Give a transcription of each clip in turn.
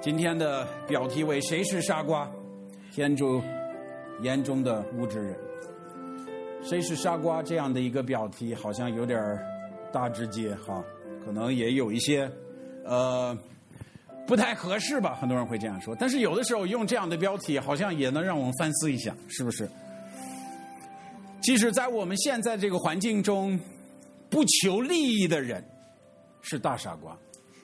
今天的标题为谁是傻瓜？天主眼中的无知人。谁是傻瓜这样的一个标题好像有点大直接哈，可能也有一些不太合适吧，很多人会这样说。但是有的时候用这样的标题好像也能让我们反思一下，是不是？其实在我们现在这个环境中，不求利益的人是大傻瓜，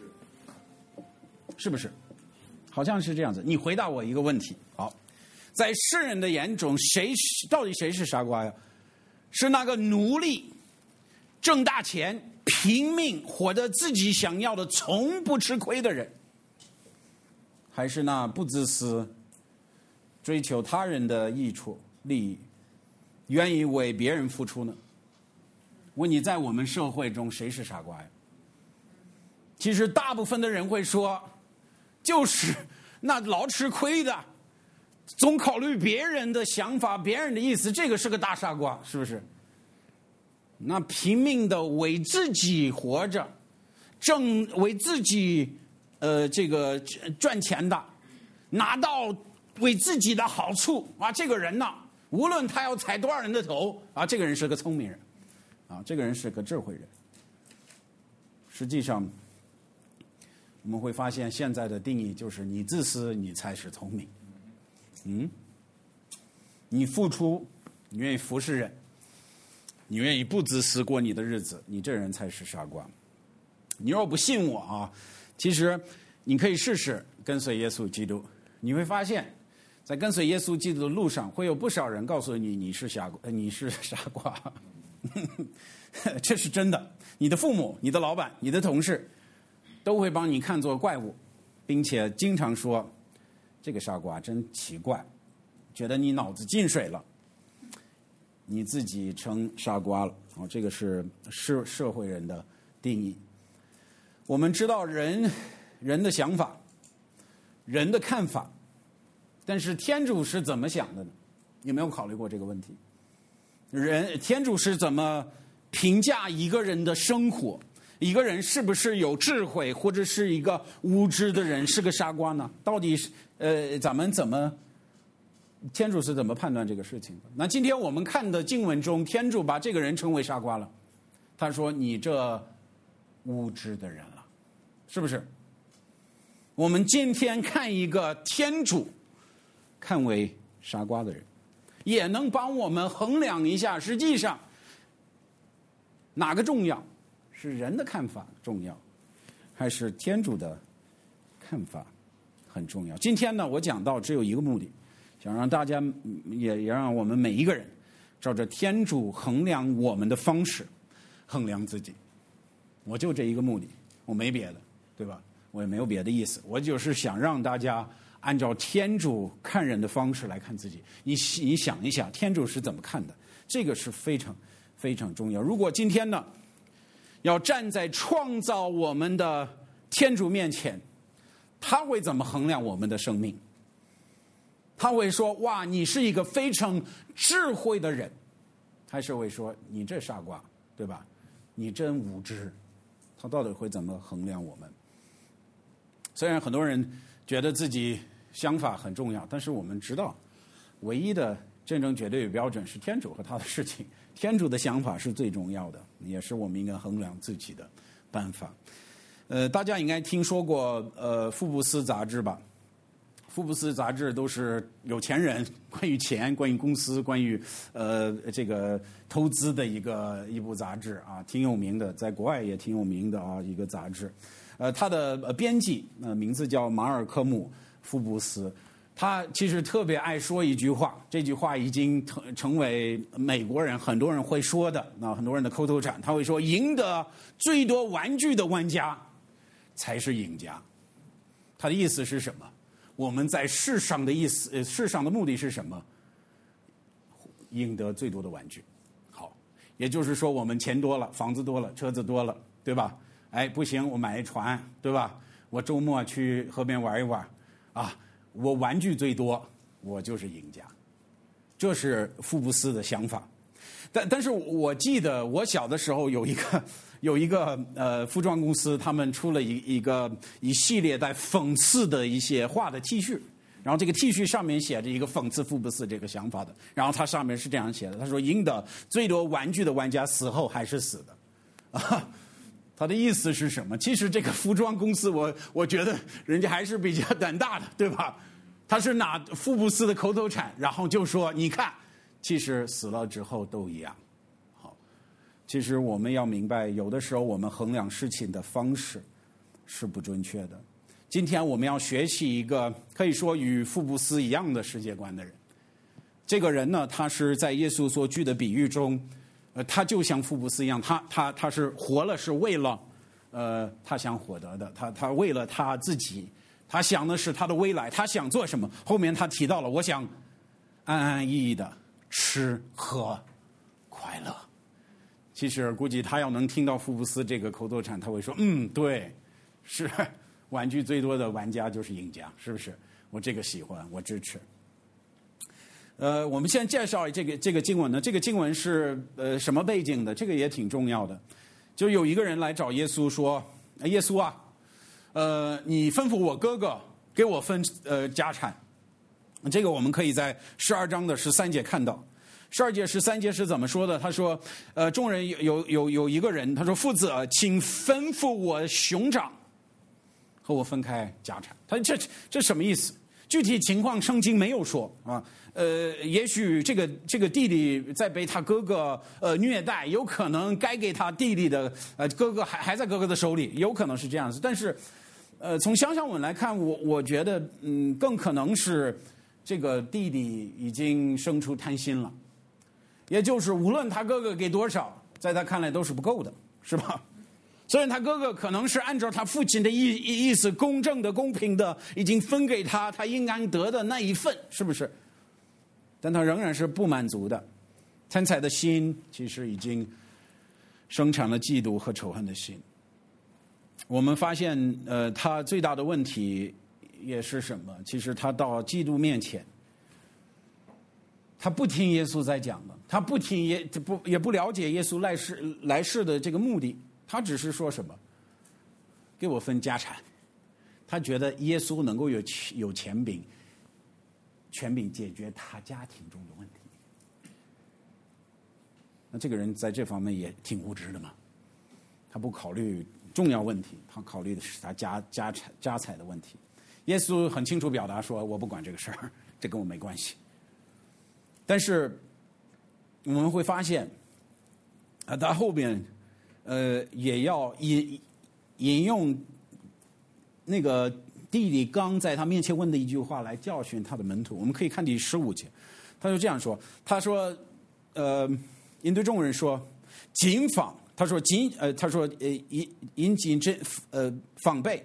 是不是？好像是这样子。你回答我一个问题。好，在世人的眼中，到底谁是傻瓜呀？是那个奴隶挣大钱拼命获得自己想要的从不吃亏的人，还是那不自私追求他人的益处利益愿意为别人付出呢？问你，在我们社会中谁是傻瓜呀？其实大部分的人会说，就是那老吃亏的，总考虑别人的想法别人的意思，这个是个大傻瓜，是不是？那拼命的为自己活着为自己这个赚钱的，拿到为自己的好处啊，这个人呢，无论他要踩多少人的头啊，这个人是个聪明人啊，这个人是个智慧人。实际上我们会发现现在的定义就是你自私你才是聪明。你付出，你愿意服侍人，你愿意不自私过你的日子，你这人才是傻瓜。你若不信我啊，其实你可以试试跟随耶稣基督，你会发现在跟随耶稣基督的路上会有不少人告诉你你是傻瓜这是真的。你的父母、你的老板、你的同事都会帮你看作怪物，并且经常说这个傻瓜真奇怪，觉得你脑子进水了，你自己成傻瓜了。这个是社会人的定义。我们知道人的想法，人的看法，但是天主是怎么想的呢？有没有考虑过这个问题？天主是怎么评价一个人的生活？一个人是不是有智慧，或者是一个无知的人，是个傻瓜呢？到底天主是怎么判断这个事情的？那今天我们看的经文中，天主把这个人称为傻瓜了。他说：“你这无知的人了。”是不是？我们今天看一个天主看为傻瓜的人，也能帮我们衡量一下，实际上哪个重要？是人的看法重要，还是天主的看法很重要？今天呢，我讲到只有一个目的，想让大家也让我们每一个人照着天主衡量我们的方式衡量自己。我就这一个目的，我没别的，对吧？我也没有别的意思，我就是想让大家按照天主看人的方式来看自己。你想一下，天主是怎么看的？这个是非常非常重要。如果今天呢，要站在创造我们的天主面前，他会怎么衡量我们的生命？他会说：哇，你是一个非常智慧的人，还是会说你这傻瓜，对吧？你真无知。他到底会怎么衡量我们？虽然很多人觉得自己想法很重要，但是我们知道唯一的真正绝对的标准是天主和他的事情。天主的想法是最重要的，也是我们应该衡量自己的办法。大家应该听说过福布斯杂志吧？福布斯杂志都是有钱人关于钱、关于公司、关于这个投资的一部杂志啊，挺有名的，在国外也挺有名的啊，一个杂志。他的编辑名字叫马尔科姆·福布斯，他其实特别爱说一句话，这句话已经成为美国人很多人会说的很多人的口头禅。他会说：赢得最多玩具的玩家才是赢家。他的意思是什么？我们在世上的目的是什么？赢得最多的玩具。好，也就是说我们钱多了，房子多了，车子多了，对吧？不行，我买一船，对吧？我周末去河边玩一玩啊，我玩具最多，我就是赢家。这是福布斯的想法。 但是我记得我小的时候有一个服装公司，他们出了一系列带讽刺的一些画的 T 恤，然后这个 T 恤上面写着一个讽刺福布斯这个想法的，然后它上面是这样写的，他说赢得最多玩具的玩家死后还是死的，啊，他的意思是什么？其实这个服装公司我觉得人家还是比较胆大的，对吧？他是拿福布斯的口头禅，然后就说你看，其实死了之后都一样。好，其实我们要明白，有的时候我们衡量事情的方式是不准确的。今天我们要学习一个可以说与福布斯一样的世界观的人。这个人呢，他是在耶稣所举的比喻中，他就像福布斯一样，他是活了是为了他想获得的，他为了他自己。他想的是他的未来，他想做什么？后面他提到了，我想安安逸逸的吃喝快乐。其实估计他要能听到福布斯这个口头禅，他会说：“对，是玩具最多的玩家就是赢家，是不是？我这个喜欢，我支持。”我们先介绍这个经文呢。这个经文是什么背景的？这个也挺重要的。就有一个人来找耶稣说：“耶稣啊。”你吩咐我哥哥给我分家产，这个我们可以在12章的13节看到。12节13节是怎么说的？他说，众人有一个人，他说父子，请吩咐我兄长和我分开家产。他这什么意思？具体情况圣经没有说啊。也许这个弟弟在被他哥哥虐待，有可能该给他弟弟的哥哥还在哥哥的手里，有可能是这样子。但是从想想文来看，我觉得更可能是这个弟弟已经生出贪心了，也就是无论他哥哥给多少，在他看来都是不够的，是吧？虽然他哥哥可能是按照他父亲的意思，公正的、公平的，已经分给他应该得的那一份，是不是？但他仍然是不满足的，贪财的心其实已经生产了嫉妒和仇恨的心。我们发现，他最大的问题也是什么？其实他到嫉妒面前，他不听耶稣在讲的，他不听也不了解耶稣来世的这个目的，他只是说什么？给我分家产。他觉得耶稣能够有权柄解决他家庭中的问题。那这个人在这方面也挺无知的嘛，他不考虑重要问题，他考虑的是他家财的问题。耶稣很清楚表达说，我不管这个事儿，这跟我没关系。但是我们会发现他后边也要引用那个弟弟刚在他面前问的一句话来教训他的门徒。我们可以看第15节，他就这样说，他说因对众人说，谨防，他说殷谨防备，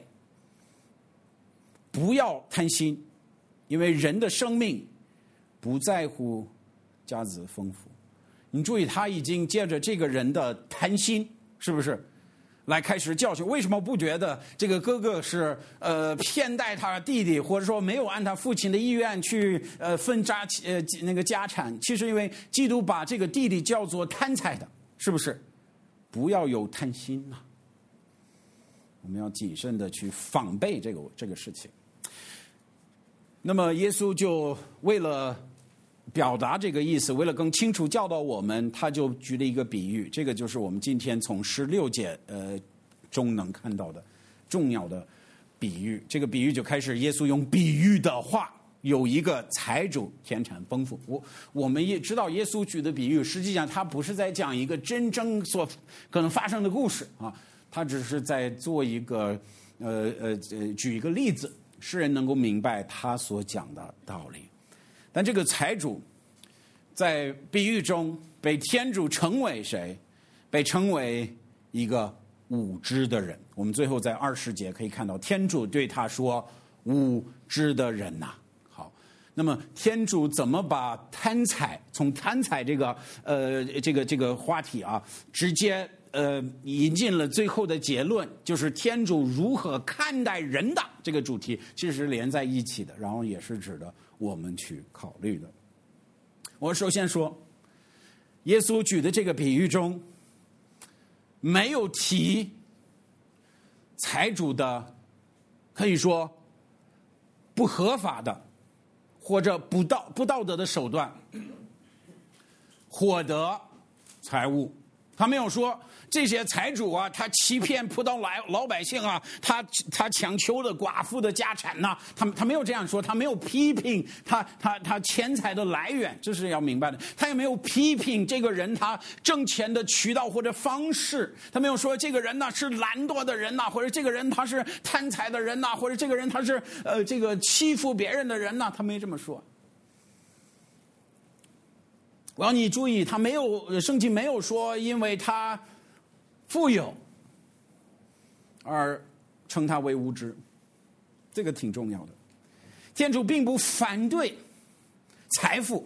不要贪心，因为人的生命不在乎家子丰富。你注意，他已经借着这个人的贪心，是不是来开始教训？为什么不觉得这个哥哥是偏待他弟弟，或者说没有按他父亲的意愿去分那个家产？其实因为基督把这个弟弟叫做贪财的，是不是？不要有贪心啊！我们要谨慎的去防备这个事情。那么耶稣就为了表达这个意思，为了更清楚教导我们，他就举了一个比喻，这个就是我们今天从16节中能看到的重要的比喻。这个比喻就开始，耶稣用比喻的话，有一个财主田产丰富。我们也知道耶稣举的比喻，实际上他不是在讲一个真正所可能发生的故事啊，他只是在做一个举一个例子，使人能够明白他所讲的道理。但这个财主在比喻中被天主称为谁？被称为一个无知的人。我们最后在20节可以看到，天主对他说：“无知的人呐。”好，那么天主怎么把贪财从贪财这个话题啊，直接引进了最后的结论，就是天主如何看待人的这个主题，其实是连在一起的，然后也是指的我们去考虑的。我首先说， 耶稣举的这个比喻中，没有提财主的可以说不合法的或者不道德的手段获得财物。他没有说这些财主啊，他欺骗普通老百姓啊，他强求了寡妇的家产呐、他没有这样说，他没有批评他钱财的来源，这是要明白的。他也没有批评这个人他挣钱的渠道或者方式，他没有说这个人呢是懒惰的人呐、或者这个人他是贪财的人呐、或者这个人他是这个欺负别人的人呐、他没这么说。我要你注意，圣经没有说因为他富有而称他为无知，这个挺重要的。天主并不反对财富，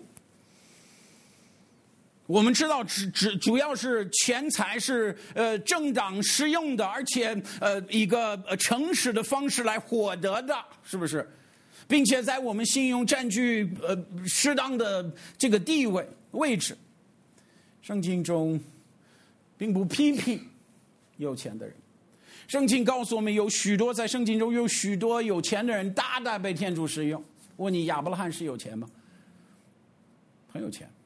我们知道主要是钱财是正当适用的，而且一个诚实的方式来获得的，是不是？并且在我们信用占据适当的这个地位置。圣经中并不批评有钱的人，圣经告诉我们在圣经中有许多有钱的人大大被天主使用。问你亚伯拉罕是有钱吗？很有钱。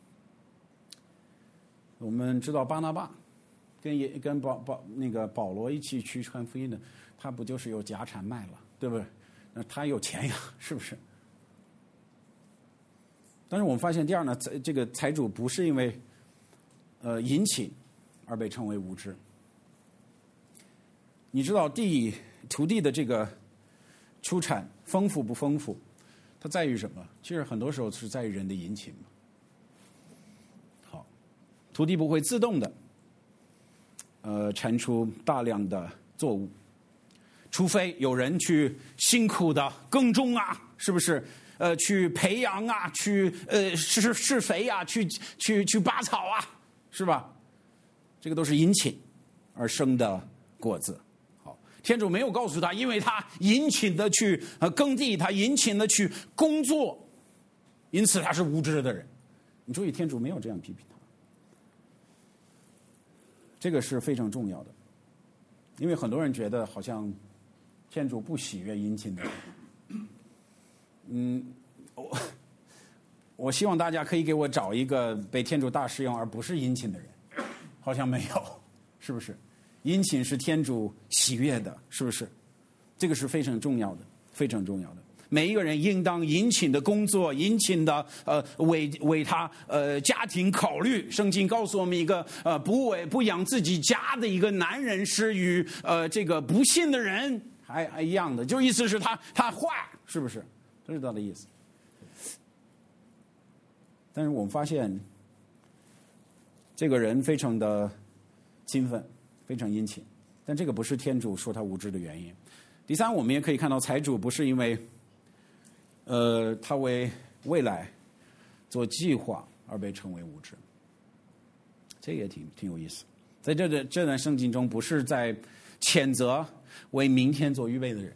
我们知道巴拿巴跟保罗一起去传福音的，他不就是有家产卖了，对不对？那他有钱呀，是不是？但是我们发现第二呢，这个财主不是因为殷勤而被称为无知。你知道土地的这个出产丰富不丰富，它在于什么？其实很多时候是在于人的殷勤嘛。好，土地不会自动的产出大量的作物，除非有人去辛苦的耕种啊，是不是？去培养啊，去施肥啊，去拔草啊，是吧？这个都是殷勤而生的果子。好，天主没有告诉他，因为他殷勤的去耕地，他殷勤的去工作，因此他是无知的人。你注意，天主没有这样批评他，这个是非常重要的，因为很多人觉得好像天主不喜悦殷勤的人。我希望大家可以给我找一个被天主大使用而不是殷勤的人，好像没有，是不是？殷勤是天主喜悦的，是不是？这个是非常重要的，非常重要的。每一个人应当殷勤的工作，殷勤的为他家庭考虑。圣经告诉我们一个不养自己家的一个男人是与这个不信的人还一样的，就意思是他坏，是不是？这是他的意思。但是我们发现这个人非常的勤奋，非常殷勤，但这个不是天主说他无知的原因。第三，我们也可以看到财主不是因为他为未来做计划而被称为无知，这也挺有意思。在这段圣经中，不是在谴责为明天做预备的人。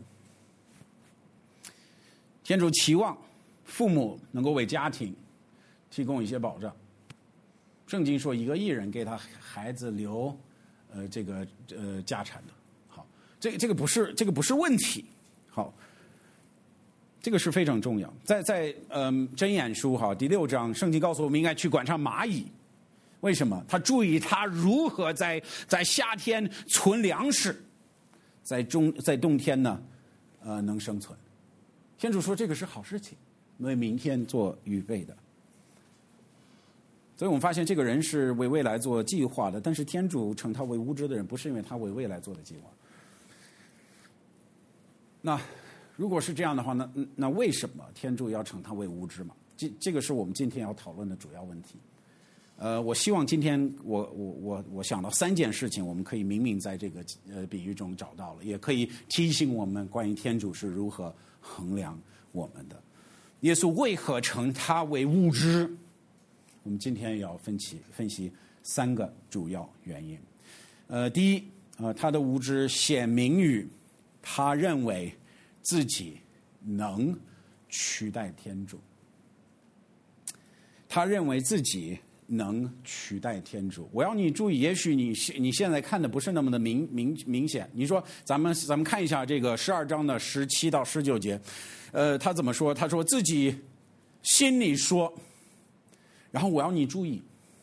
天主期望父母能够为家庭提供一些保障。圣经说，一个义人给他孩子留家产的。好，这个不是问题。好，这个是非常重要。在箴言书第6章，圣经告诉我们应该去观察蚂蚁。为什么？他注意他如何在夏天存粮食，在冬天呢能生存。天主说这个是好事情，为明天做预备的。所以我们发现这个人是为未来做计划的，但是天主称他为无知的人，不是因为他为未来做的计划。那如果是这样的话，那为什么天主要称他为无知嘛？这个是我们今天要讨论的主要问题。我希望今天我想到3件事情，我们可以明明在这个比喻中找到了，也可以提醒我们关于天主是如何衡量我们的。耶稣为何称他为无知？我们今天也要分析3个主要原因。第一，他的无知显明于他认为自己能取代天主。他认为自己能取代天主。我要你注意，也许你现在看的不是那么的明显。你说咱们看一下这个12章的17到19节，他怎么说？他说自己心里说，然后我要你注意，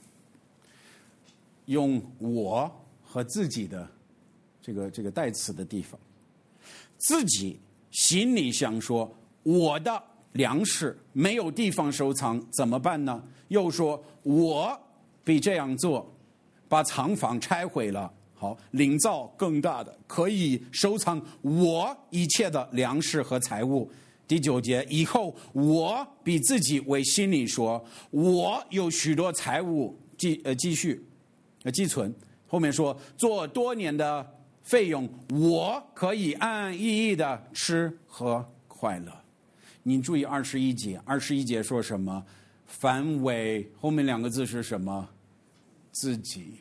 用我和自己的这个代词的地方，自己心里想说，我的粮食没有地方收藏，怎么办呢？又说我比这样做，把藏房拆毁了，好，另造更大的，可以收藏我一切的粮食和财物。第9节，以后我比自己为心里说，我有许多财物积存。后面说做多年的费用，我可以安安逸逸的吃喝快乐。你注意21节说什么？凡为后面2个字是什么？自己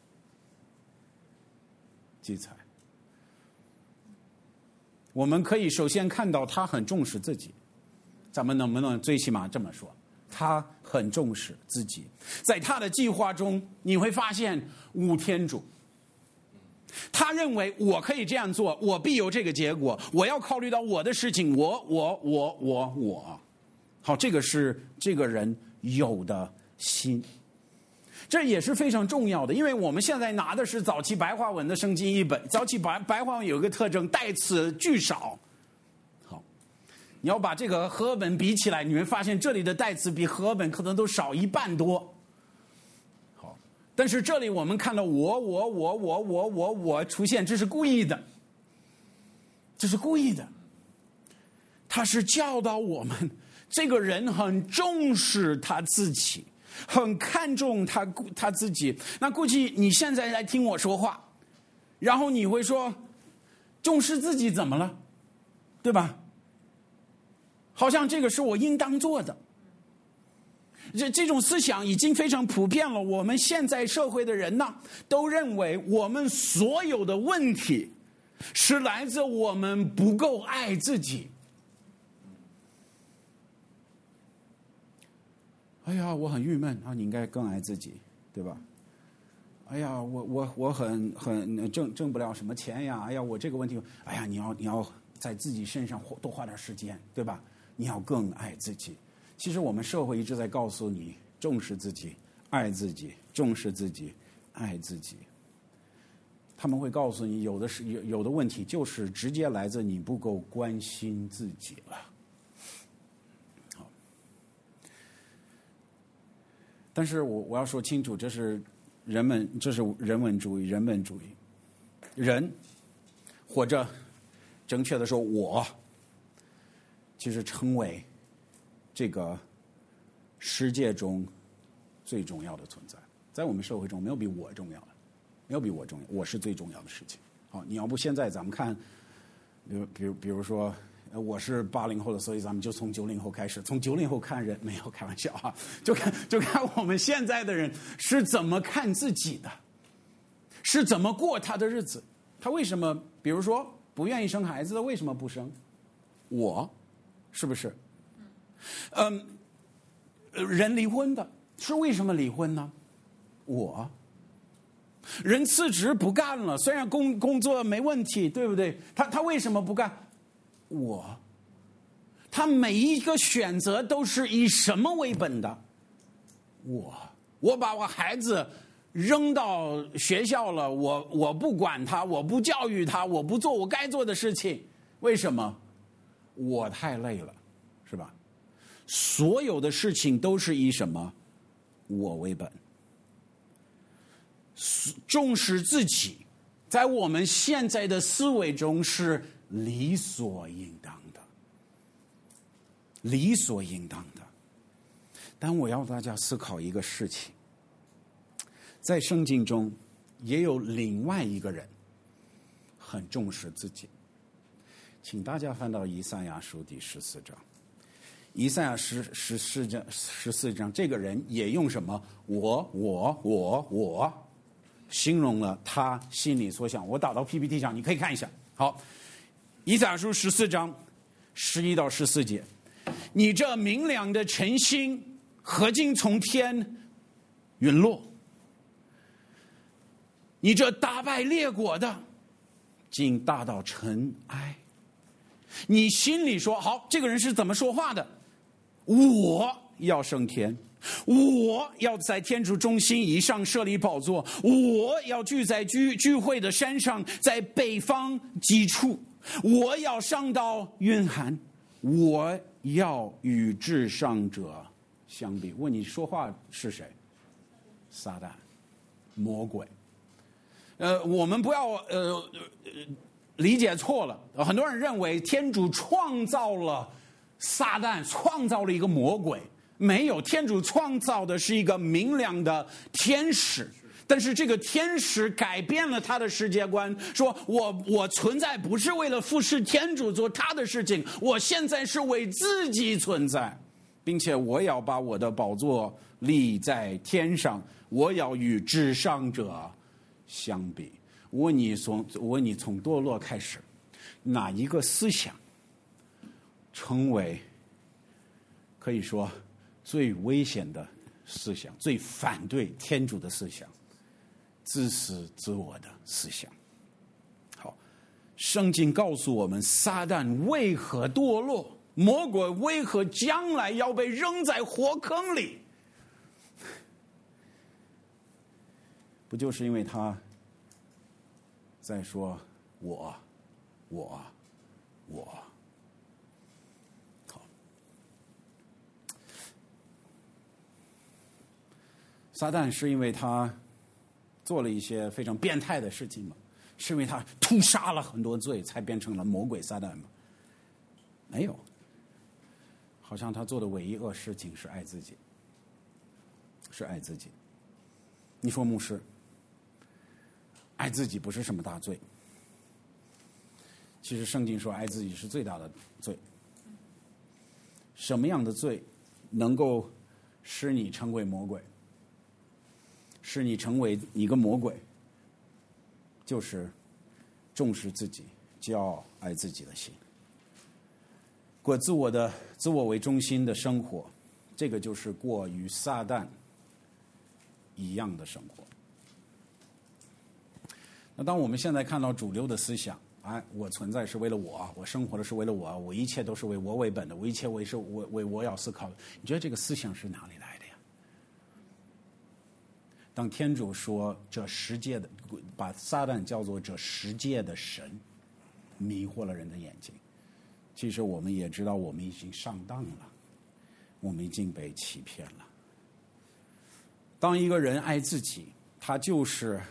积财。我们可以首先看到他很重视自己，咱们能不能最起码这么说？他很重视自己，在他的计划中，你会发现无天主。他认为我可以这样做，我必有这个结果，我要考虑到我的事情，我。好，这个是这个人有的心，这也是非常重要的，因为我们现在拿的是早期白话文的圣经译本，早期白话文有一个特征，代词巨少。好，你要把这个和合本比起来，你会发现这里的代词比和合本可能都少1半多。好，但是这里我们看到我出现，这是故意的，这是故意的，他是教导我们。这个人很重视他自己，很看重他自己。那估计你现在来听我说话，然后你会说，重视自己怎么了？对吧？好像这个是我应当做的。这种思想已经非常普遍了。我们现在社会的人呢，都认为我们所有的问题是来自我们不够爱自己。哎呀，我很郁闷啊！你应该更爱自己，对吧？哎呀，我很挣不了什么钱呀！哎呀，我这个问题，哎呀，你要在自己身上多花点时间，对吧？你要更爱自己。其实我们社会一直在告诉你，重视自己，爱自己，重视自己，爱自己。他们会告诉你，有的问题就是直接来自你不够关心自己了。但是我要说清楚，这是人文主义，人本主义。人，或者正确的说，我，其实成为这个世界中最重要的存在。在我们社会中，没有比我重要的，没有比我重要，我是最重要的事情。好，你要不现在咱们看，比如说。我是80后的，所以咱们就从90后开始，从90后看人，没有开玩笑啊，就看我们现在的人是怎么看自己的，是怎么过他的日子。他为什么，比如说不愿意生孩子的，为什么不生？我，是不是？人离婚的是为什么离婚呢？我。人辞职不干了，虽然工作没问题，对不对？他为什么不干？我，他每一个选择都是以什么为本的？我把我孩子扔到学校了，我不管他，我不教育他，我不做我该做的事情，为什么？我太累了，是吧？所有的事情都是以什么？我为本。重视自己，在我们现在的思维中是理所应当的，理所应当的。但我要大家思考一个事情，在圣经中也有另外一个人很重视自己。请大家翻到以赛亚书第14章。以赛亚14章，这个人也用什么？我形容了他心里所想。我打到 PPT 上，你可以看一下。好，以赛亚书14章11到14节，你这明亮的晨星，何竟从天陨落。你这打败列国的，竟大到尘埃。你心里说好，这个人是怎么说话的？我要升天，我要在天主中心以上设立宝座，我要聚在聚会的山上，在北方极处，我要上到云寒，我要与至上者相比。问你说话是谁？撒旦，魔鬼。我们不要理解错了。很多人认为天主创造了撒旦，创造了一个魔鬼。没有，天主创造的是一个明亮的天使。但是这个天使改变了他的世界观，说我存在不是为了服侍天主做他的事情，我现在是为自己存在，并且我要把我的宝座立在天上，我要与至上者相比。我问你从堕落开始，哪一个思想成为可以说最危险的思想，最反对天主的思想，自私自我的思想？好，圣经告诉我们，撒旦为何堕落，魔鬼为何将来要被扔在火坑里，不就是因为他在说我。好，撒旦是因为他做了一些非常变态的事情吗？是因为他屠杀了很多罪才变成了魔鬼撒旦吗？没有，好像他做的唯一恶事情是爱自己，是爱自己。你说牧师，爱自己不是什么大罪。其实圣经说爱自己是最大的罪。什么样的罪能够使你成为魔鬼，使你成为一个魔鬼？就是重视自己、骄傲、爱自己的心，过自我为中心的生活，这个就是过与撒旦一样的生活。那当我们现在看到主流的思想，我存在是为了我生活的是为了我一切都是为我为本的，我一切为我要思考的。你觉得这个思想是哪里来的呀？当天主说这世界的，把撒旦叫做这世界的神，迷惑了人的眼睛，其实我们也知道我们已经上当了，我们已经被欺骗了。当一个人爱自己，他就是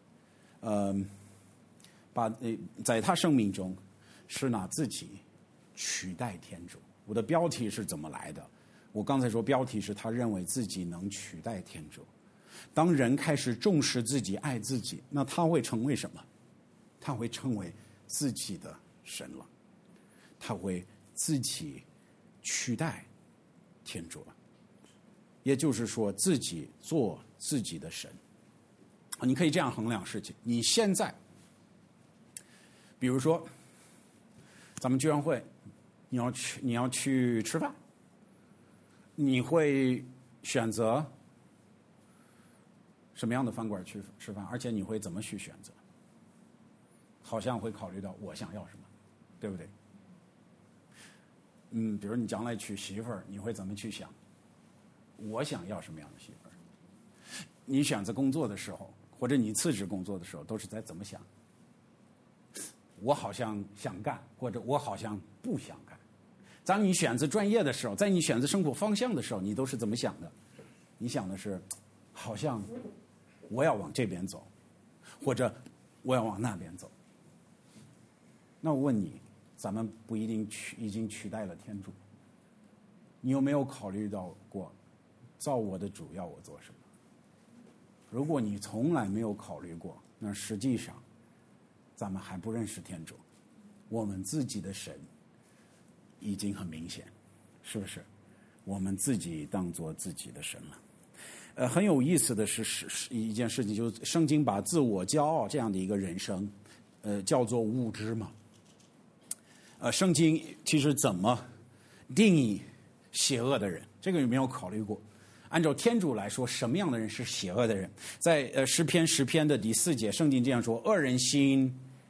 在他生命中是拿自己取代天主。我的标题是怎么来的？我刚才说标题是他认为自己能取代天主。当人开始重视自己、爱自己，那他会成为什么？他会成为自己的神了，他会自己取代天主了。也就是说，自己做自己的神。你可以这样衡量事情：你现在，比如说，咱们聚完会，你要去吃饭，你会选择什么样的饭馆去吃饭？而且你会怎么去选择？好像会考虑到我想要什么，对不对？比如你将来娶媳妇儿，你会怎么去想？我想要什么样的媳妇儿？你选择工作的时候，或者你辞职工作的时候，都是在怎么想？我好像想干，或者我好像不想干。当你选择专业的时候，在你选择生活方向的时候，你都是怎么想的？你想的是，好像我要往这边走，或者我要往那边走。那我问你，咱们不一定已经取代了天主？你有没有考虑到过，造我的主要我做什么？如果你从来没有考虑过，那实际上咱们还不认识天主，我们自己的神已经很明显，是不是？我们自己当做自己的神了。很有意思的是一件事情，就是圣经把自我骄傲这样的一个人生，叫做无知嘛。圣经其实怎么定义邪恶的人？这个有没有考虑过？ 按照天主来说，什么样的人是邪恶的人？在诗篇10篇的第4节，圣经这样说：恶人心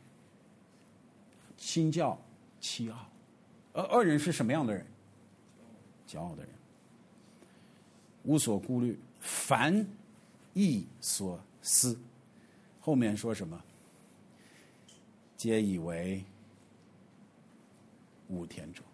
较欺傲。恶人是什么样的人？骄傲的人，无所顾虑，凡意所思。后面说什么？皆以为无天主。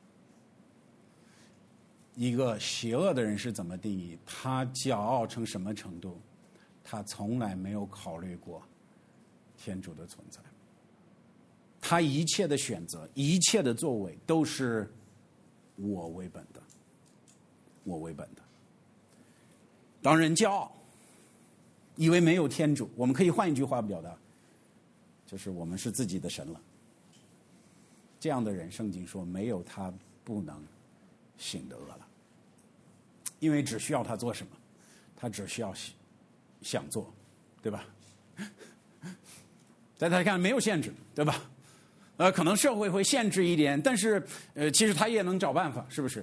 一个邪恶的人是怎么定义？他骄傲成什么程度？他从来没有考虑过天主的存在。他一切的选择，一切的作为，都是我为本的，我为本的。当人骄傲，以为没有天主，我们可以换一句话表达，就是我们是自己的神了。这样的人，圣经说没有他不能行得恶了，因为只需要他做什么，他只需要想做，对吧？在他看没有限制，对吧？可能社会会限制一点，但是其实他也能找办法，是不是？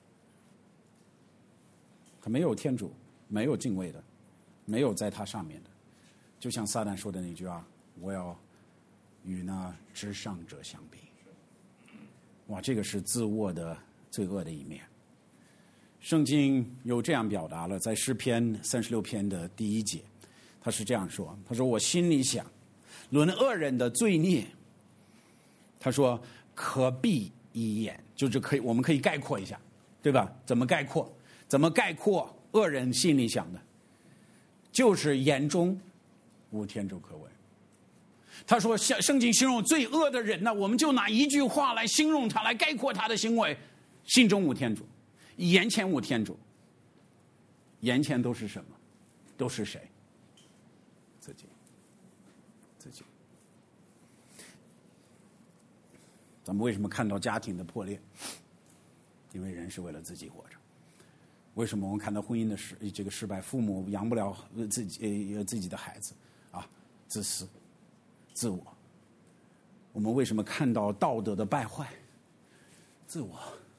他没有天主，没有敬畏的，没有在他上面的，就像撒旦说的那句话：“我要与那至上者相比。”哇，这个是自我的罪恶的一面。圣经有这样表达了，在诗篇36篇的第1节，他是这样说：“他说我心里想，论恶人的罪孽，他说可闭一眼，就是我们可以概括一下，对吧？怎么概括？怎么概括恶人心里想的？就是眼中无天主可为。”他说圣经形容最恶的人呢，我们就拿一句话来形容他，来概括他的行为：心中无天主，眼前无天主。眼前都是什么？都是谁？自己。咱们为什么看到家庭的破裂？因为人是为了自己活着。为什么我们看到婚姻的失败，父母养不了自己的孩子啊？自私、自我。我们为什么看到道德的败坏？自我。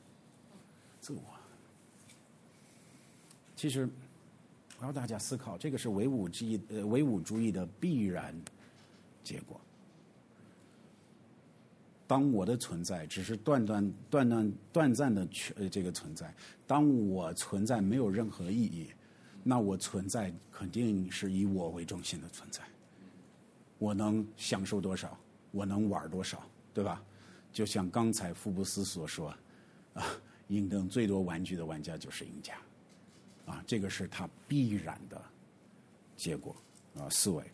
其实，我要大家思考，这个是唯物主义的必然结果。当我的存在只是短暂的这个存在，当我存在没有任何意义，那我存在肯定是以我为中心的存在。我能享受多少，我能玩多少，对吧？就像刚才福布斯所说，赢得最多玩具的玩家就是赢家，这个是他必然的结果思维。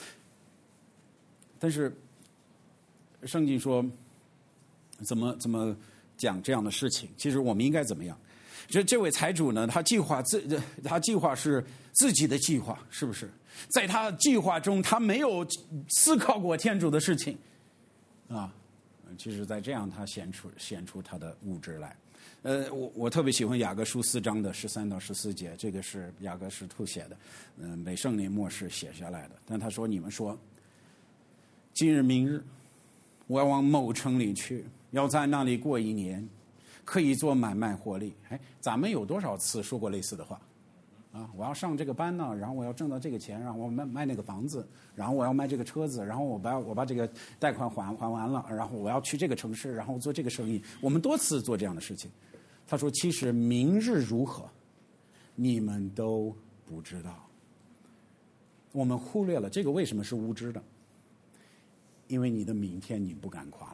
但是圣经说怎么讲这样的事情？其实我们应该怎么样？这位财主呢，他计划是自己的计划，是不是？在他计划中，他没有思考过天主的事情其实在这样他显出他的无知来。我特别喜欢雅各书4章的13到14节，这个是雅各使徒写的，被圣灵默示写下来的。但他说：“你们说，今日明日，我要往某城里去，要在那里过1年，可以做买卖获利。”咱们有多少次说过类似的话？我要上这个班呢，然后我要挣到这个钱，然后我卖那个房子，然后我要卖这个车子，然后我把这个贷款还完了，然后我要去这个城市，然后做这个生意。我们多次做这样的事情。他说：“其实明日如何，你们都不知道。”我们忽略了这个为什么是无知的？因为你的明天你不敢夸了，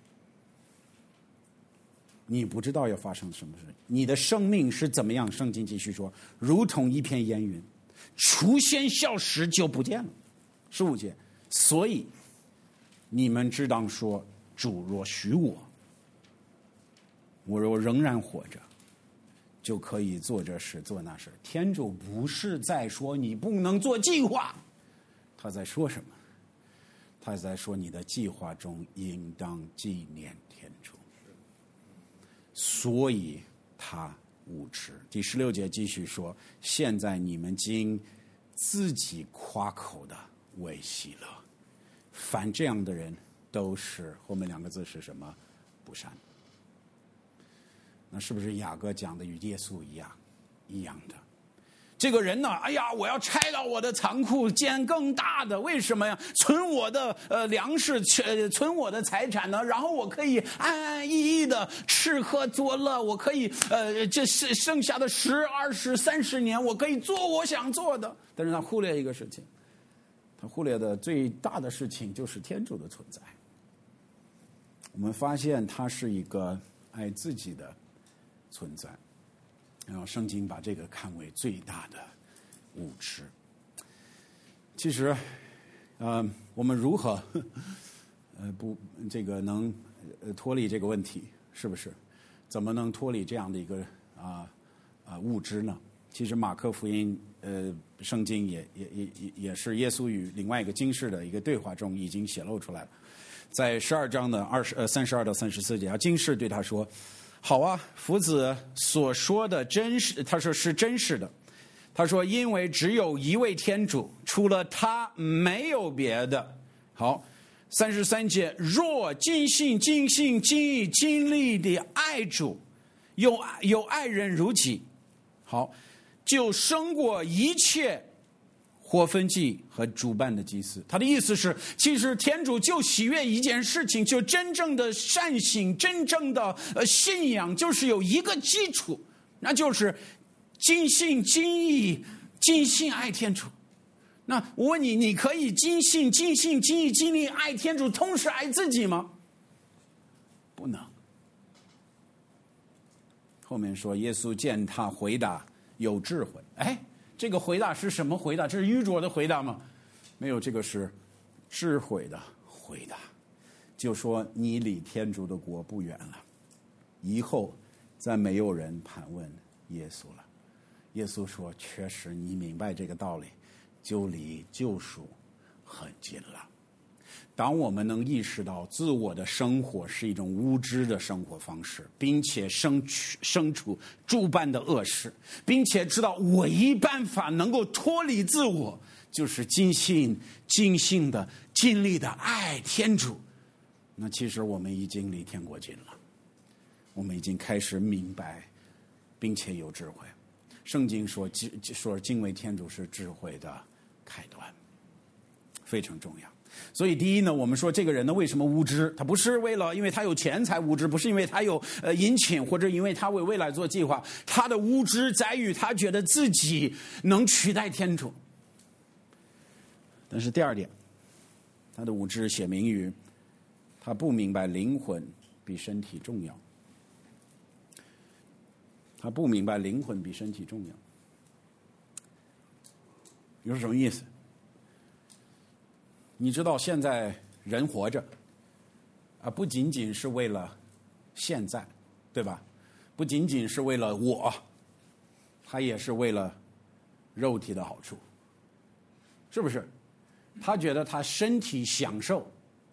你不知道要发生什么事，你的生命是怎么样？圣经继续说，如同一片烟云，出现消失就不见了。15节，所以你们只当说：主若许我若仍然活着，就可以做这事做那事。天主不是在说你不能做计划，他在说什么？他在说你的计划中应当纪念天主，所以他无知。第16节继续说：现在你们经自己夸口的为喜乐，凡这样的人都是后面2个字是什么？不善。那是不是雅各讲的与耶稣一样的？ 这个人呢，哎呀，我要拆了我的仓库，建更大的。为什么呀？存我的粮食，存我的财产呢？然后我可以安安逸逸的吃喝作乐。我可以这剩下的10、20、30年，我可以做我想做的。但是他忽略一个事情，他忽略的最大的事情就是天主的存在。我们发现他是一个爱自己的存在。然后圣经把这个看为最大的无知。其实，我们如何能脱离这个问题？是不是？怎么能脱离这样的一个无知呢？其实马可福音圣经也是耶稣与另外一个经士的一个对话中已经显露出来了。在12章的32到34节，经士对他说。好啊，夫子所说的真实，他说是真实的。他说，因为只有一位天主，除了他没有别的。好，33节，若尽心、尽心、尽意、尽力的爱主，有爱人如己，好，就胜过一切火焚祭和主办的祭司。他的意思是，其实天主就喜悦一件事情，就真正的善行，真正的信仰，就是有一个基础，那就是尽心尽意尽心爱天主。那我问你，你可以尽心尽心尽意尽力爱天主，同时爱自己吗？不能。后面说，耶稣见他回答有智慧。这个回答是什么回答？这是愚拙的回答吗？没有，这个是智慧的回答。就说你离天主的国不远了，以后再没有人盘问耶稣了。耶稣说，确实你明白这个道理，就离救赎很近了。当我们能意识到自我的生活是一种无知的生活方式，并且生处诸般的恶事，并且知道唯一办法能够脱离自我，就是尽心尽性的尽力的爱天主，那其实我们已经离天国近了，我们已经开始明白并且有智慧。圣经说敬畏天主是智慧的开端，非常重要。所以第一呢，我们说这个人呢为什么无知？他不是因为他有钱才无知，不是因为他有殷勤，或者因为他为未来做计划。他的无知在于他觉得自己能取代天主。但是第二点，他的无知写明于他不明白灵魂比身体重要。他不明白灵魂比身体重要。有什么意思？你知道现在人活着不仅仅是为了现在，对吧？不仅仅是为了我，他也是为了肉体的好处，是不是？他觉得他身体享受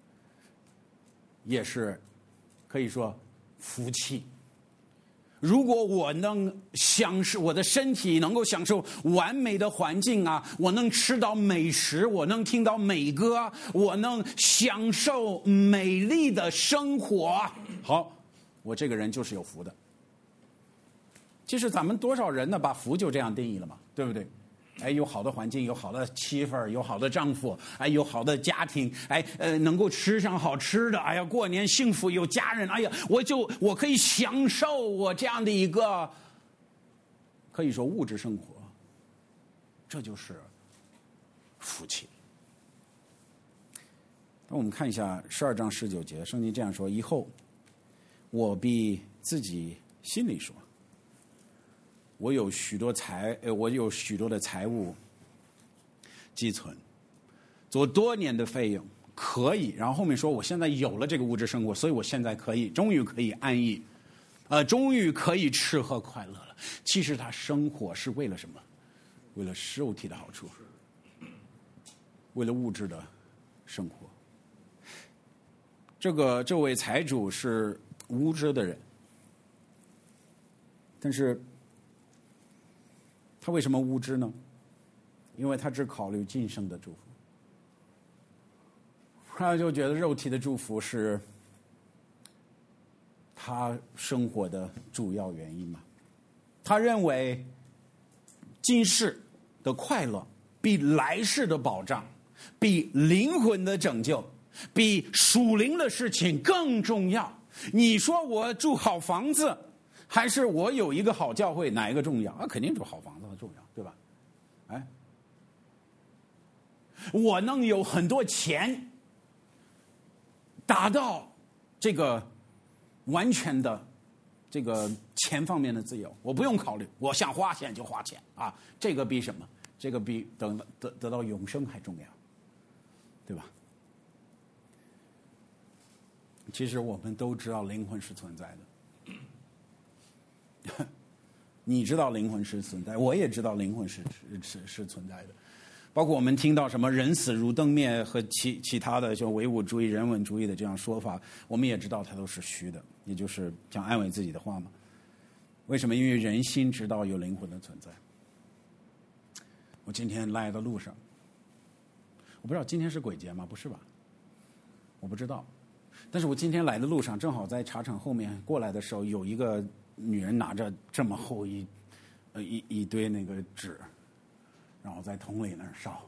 也是可以说福气。如果我能享受我的身体能够享受完美的环境我能吃到美食，我能听到美歌，我能享受美丽的生活，好，我这个人就是有福的。其实咱们多少人呢把福就这样定义了嘛，对不对？有好的环境，有好的妻妇，有好的丈夫，有好的家庭，能够吃上好吃的，过年幸福，有家人，我可以享受我这样的一个可以说物质生活，这就是福气。那我们看一下12章19节，圣经这样说：以后我必自己心里说，我有许多的财物积存，做多年的费用可以。然后后面说，我现在有了这个物质生活，所以我现在终于可以安逸，终于可以吃喝快乐了。其实他生活是为了什么？为了肉体的好处，为了物质的生活。这位财主是无知的人，但是他为什么无知呢？因为他只考虑今生的祝福，他就觉得肉体的祝福是他生活的主要原因嘛。他认为今世的快乐，比来世的保障，比灵魂的拯救，比属灵的事情更重要。你说我住好房子，还是我有一个好教会，哪一个重要？肯定住好房子重要，对吧？哎，我能有很多钱，达到这个完全的这个钱方面的自由，我不用考虑，我想花钱就花钱啊！这个比什么？这个比得到永生还重要，对吧？其实我们都知道灵魂是存在的，你知道灵魂是存在，我也知道灵魂是存在的。包括我们听到什么人死如灯灭和其他的就唯物主义、人文主义的这样说法，我们也知道它都是虚的，也就是想安慰自己的话嘛。为什么？因为人心知道有灵魂的存在。我今天来的路上，我不知道今天是鬼节吗？不是吧？我不知道。但是我今天来的路上，正好在茶厂后面过来的时候，有一个女人拿着这么厚一堆那个纸，然后在桶里那儿烧，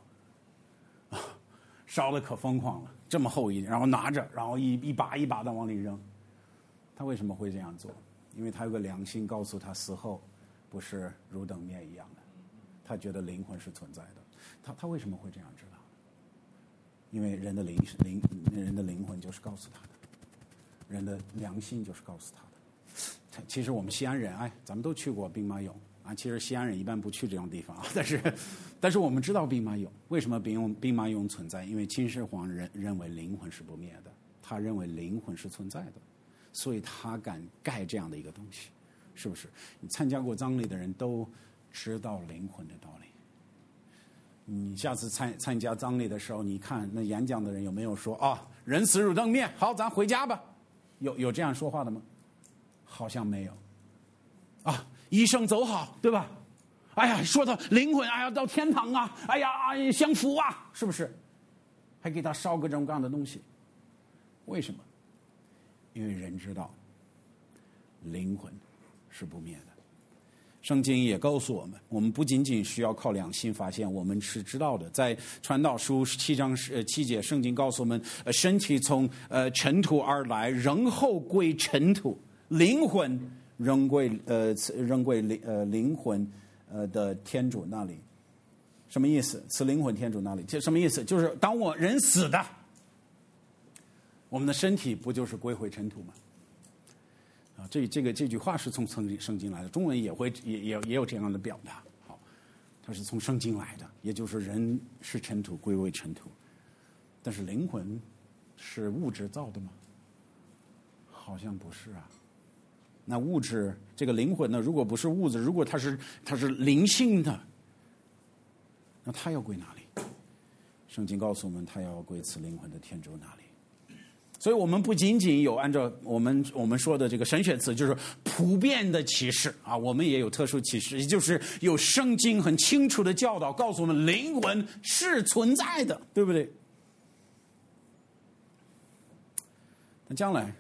烧的可疯狂了，这么厚然后拿着，然后一把一把的往里扔。他为什么会这样做？因为他有个良心告诉他，死后不是如灯灭一样的，他觉得灵魂是存在的。他为什么会这样知道？因为人的灵魂就是告诉他的，人的良心就是告诉他的。其实我们西安人，咱们都去过兵马俑啊。其实西安人一般不去这种地方啊，但是我们知道兵马俑。为什么兵马俑存在？因为秦始皇认为灵魂是不灭的，他认为灵魂是存在的，所以他敢盖这样的一个东西，是不是？你参加过葬礼的人都知道灵魂的道理。你下次参加葬礼的时候，你看那演讲的人有没有说人死如灯灭，好，咱回家吧？有这样说话的吗？好像没有。一生走好，对吧？哎呀，说到灵魂，哎呀，到天堂啊，哎呀，享福啊，是不是？还给他烧各种各样的东西，为什么？因为人知道灵魂是不灭的。圣经也告诉我们，我们不仅仅需要靠良心发现，我们是知道的。在传道书7章7节，圣经告诉我们，身体从尘土而来，人后归尘土，灵魂仍归灵魂的天主那里。什么意思？此灵魂天主那里，这什么意思？就是当人死的，我们的身体不就是归回尘土吗？这句话是从圣经来的，中文也有这样的表达。好，它是从圣经来的，也就是人是尘土，归为尘土。但是灵魂是物质造的吗？好像不是啊。那物质这个灵魂呢？如果不是物质，如果它是灵性的，那它要归哪里？圣经告诉我们，它要归此灵魂的天主那里。所以我们不仅仅有按照我们说的这个神学词，就是普遍的启示啊，我们也有特殊启示，也就是有圣经很清楚的教导，告诉我们灵魂是存在的，对不对？那将来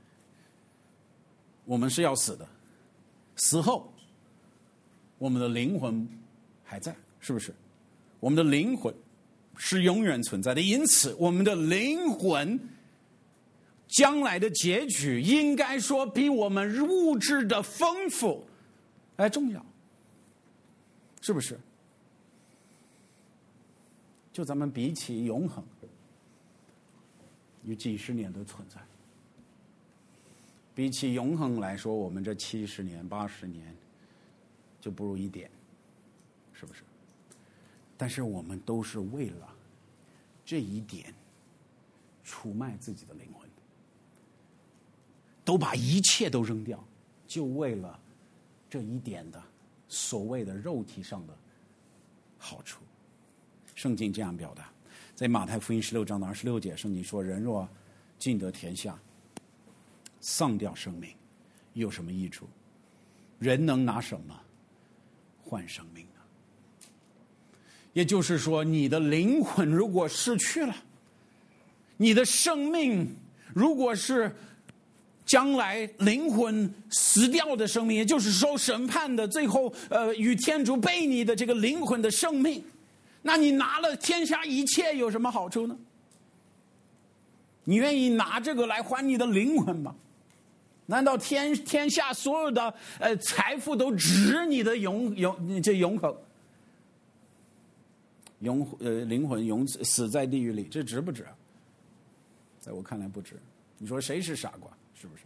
我们是要死的，死后我们的灵魂还在，是不是？我们的灵魂是永远存在的，因此我们的灵魂将来的结局应该说比我们物质的丰富重要，是不是？就咱们比起永恒，有几十年的存在，比起永恒来说，我们这70年、80年就不如一点，是不是？但是我们都是为了这一点出卖自己的灵魂，都把一切都扔掉，就为了这一点的所谓的肉体上的好处。圣经这样表达，在马太福音16章的26节，圣经说：人若尽得天下，丧掉生命，有什么益处？人能拿什么换生命呢？也就是说，你的灵魂如果失去了，你的生命如果是将来灵魂死掉的生命，也就是受审判的，最后与天主背逆的这个灵魂的生命，那你拿了天下一切有什么好处呢？你愿意拿这个来还你的灵魂吗？难道天下所有的财富都值你的永恒？灵魂死在地狱里，这值不值啊？在我看来不值。你说谁是傻瓜？是不是？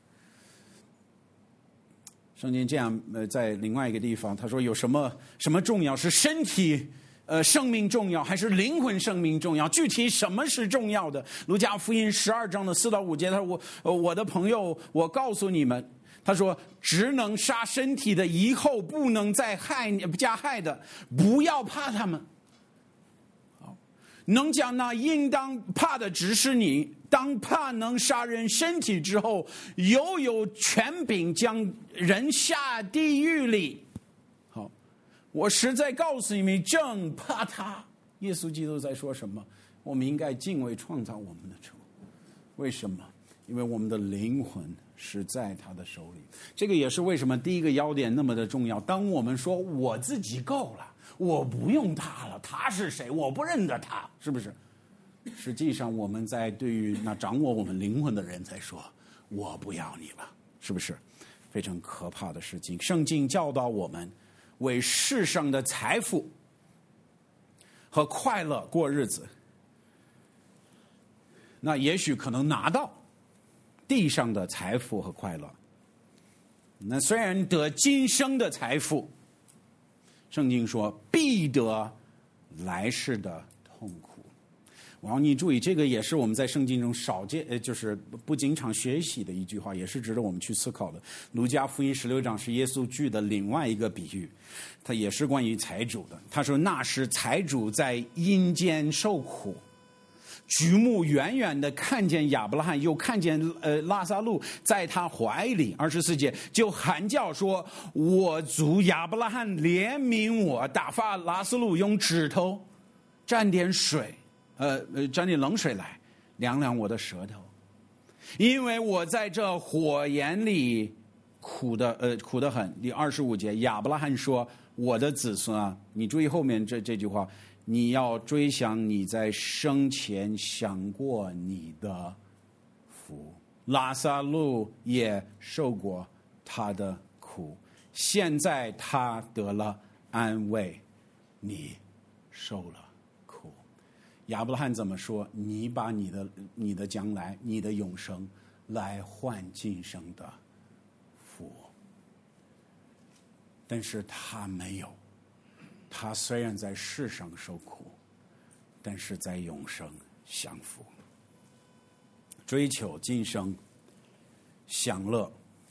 圣经这样在另外一个地方他说有什么重要，是身体生命重要还是灵魂生命重要？具体什么是重要的？路加福音12章的4到5节，他说我的朋友，我告诉你们，他说只能杀身体的，以后不能再加害的，不要怕他们。能讲那应当怕的只是你，当怕能杀人身体之后，又有权柄将人下地狱里。好，我实在告诉你们，正怕他。耶稣基督在说什么？我们应该敬畏创造我们的主。为什么？因为我们的灵魂是在他的手里。这个也是为什么第一个要点那么的重要。当我们说我自己够了，我不用他了，他是谁？我不认得他，是不是？实际上我们在对于那掌握我们灵魂的人在说，我不要你了，是不是？非常可怕的事情。圣经教导我们为世上的财富和快乐过日子，那也许可能拿到地上的财富和快乐，那虽然得今生的财富，圣经说必得来世的痛苦。然后你注意，这个也是我们在圣经中少见，就是不经常学习的一句话，也是值得我们去思考的。路加福音16章是耶稣举的另外一个比喻，它也是关于财主的。他说那时财主在阴间受苦，举目远远的看见亚伯拉罕，又看见拉撒路在他怀里。24节就喊叫说：“我主亚伯拉罕怜悯我，打发拉撒路用指头沾点水，沾点冷水来凉凉我的舌头，因为我在这火焰里苦得很。”第25节亚伯拉罕说：“我的子孙啊，你注意后面这句话。你要追想你在生前享过你的福，拉撒路也受过他的苦，现在他得了安慰，你受了苦。”亚伯拉罕怎么说？你把你的将来，你的永生来换今生的福，但是他没有。他虽然在世上受苦，但是在永生享福。追求今生享乐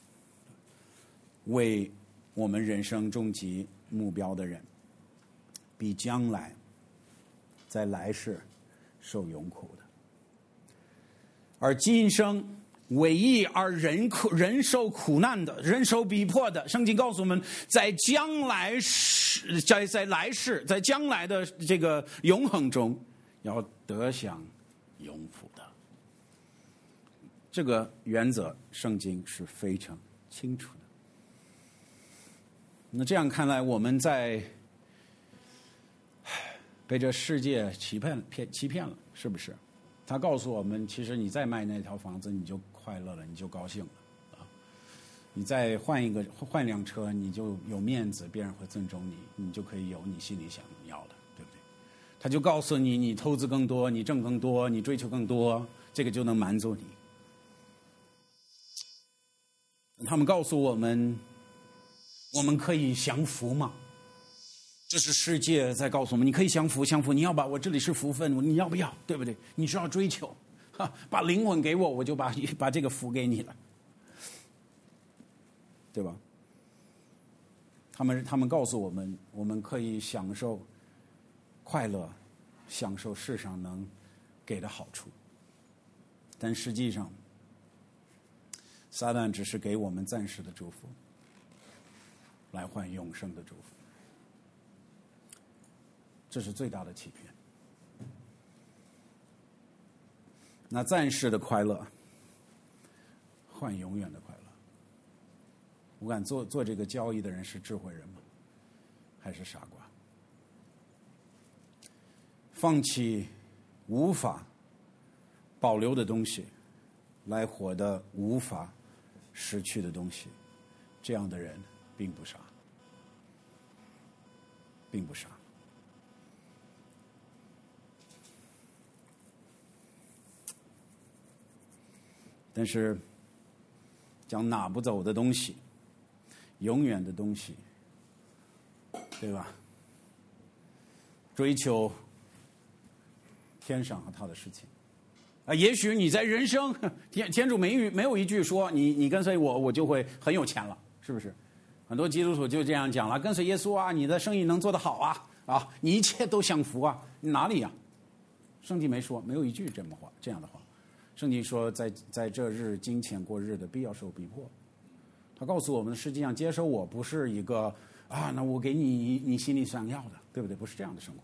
为我们人生终极目标的人，比将来在来世受永苦的。而今生为义而人受苦难的，人受逼迫的，圣经告诉我们，在将来在来世，在将来的这个永恒中，要得享永福的。这个原则，圣经是非常清楚的。那这样看来，我们在被这世界欺骗了，是不是？他告诉我们，其实你再卖那条房子，你就快乐了，你就高兴了啊！你再换辆车，你就有面子，别人会尊重你，你就可以有你心里想要的，对不对？他就告诉你，你投资更多，你挣更多，你追求更多，这个就能满足你。他们告诉我们，我们可以享福吗？这是世界在告诉我们，你可以享福，你要把我这里是福分，你要不要？对不对？你需要追求，把灵魂给我，我就把这个福给你了，对吧？他们告诉我们，我们可以享受快乐，享受世上能给的好处，但实际上，撒旦只是给我们暂时的祝福，来换永生的祝福。这是最大的欺骗。那暂时的快乐换永远的快乐。我敢做这个交易的人是智慧人吗？还是傻瓜？放弃无法保留的东西，来获得无法失去的东西，这样的人并不傻，并不傻。但是将拿不走的东西，永远的东西，对吧？追求天上和他的事情啊，也许你在人生天主没有一句说你跟随我就会很有钱了，是不是？很多基督徒就这样讲了，跟随耶稣啊，你的生意能做得好啊，你一切都享福啊，哪里呀？圣经没说，没有一句这样的话。圣经说，在这日金钱过日的必要受逼迫。他告诉我们，实际上接受我不是一个那我给你心里想要的，对不对？不是这样的生活。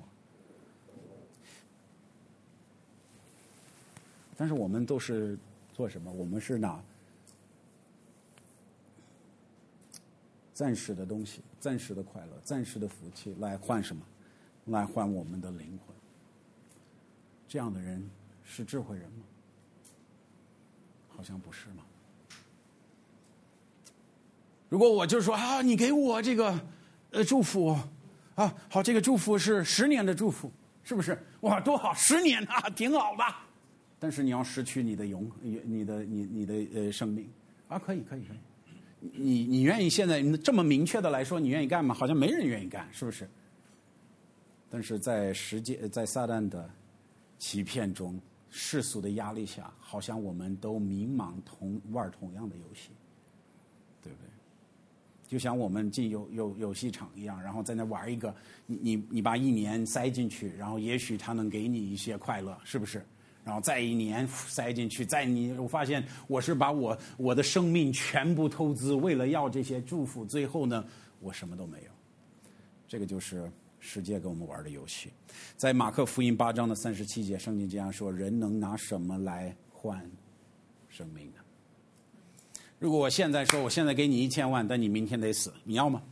但是我们都是做什么？我们是拿暂时的东西、暂时的快乐、暂时的福气来换什么？来换我们的灵魂。这样的人是智慧人吗？好像不是嘛。如果我就说你给我这个祝福好，这个祝福是10年的祝福，是不是？哇，多好，10年啊，挺好的。但是你要失去你的生命可以。你愿意现在这么明确的来说，你愿意干吗？好像没人愿意干，是不是？但是在撒旦的欺骗中，世俗的压力下，好像我们都迷茫玩同样的游戏，对不对？就像我们进游戏场一样，然后在那玩一个，你把1年塞进去，然后也许他能给你一些快乐，是不是？然后再1年塞进去，我发现我是把我的生命全部投资，为了要这些祝福，最后呢，我什么都没有。这个就是世界跟我们玩的游戏。在马可福音8章的37节，圣经这样说：人能拿什么来换生命呢？如果我现在说我现在给你1000万，但你明天得死，你要吗？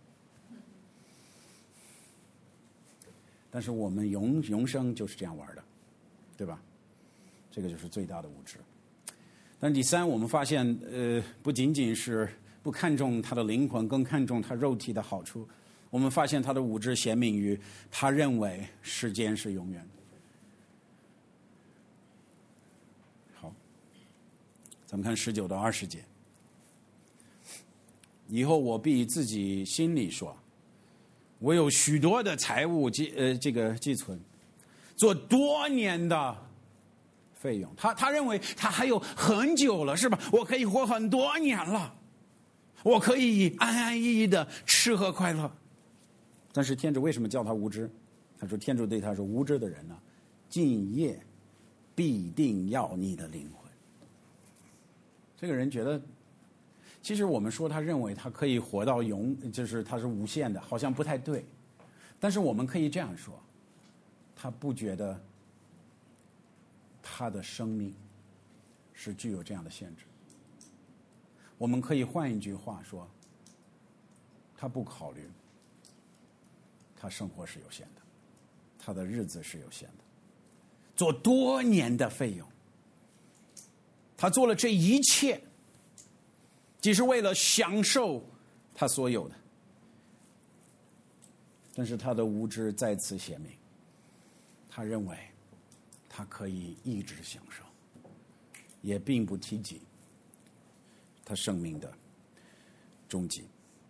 但是我们永生就是这样玩的，对吧？这个就是最大的无知。但第三，我们发现不仅仅是不看重他的灵魂，更看重他肉体的好处。我们发现他的无知显明于他认为时间是永远的。好，咱们看19到20节。以后我必自己心里说，我有许多的财物寄存，做多年的费用。他认为他还有很久了，是吧？我可以活很多年了，我可以安安逸逸的吃喝快乐。但是天主为什么叫他无知？他说天主对他说，无知的人呢，今夜必定要你的灵魂。这个人觉得，其实我们说他认为他可以活到就是他是无限的，好像不太对。但是我们可以这样说，他不觉得他的生命是具有这样的限制。我们可以换一句话说，他不考虑他生活是有限的，他的日子是有限的，做多年的费用，他做了这一切，只是为了享受他所有的。但是他的无知再次显明，他认为他可以一直享受，也并不提及他生命的终极。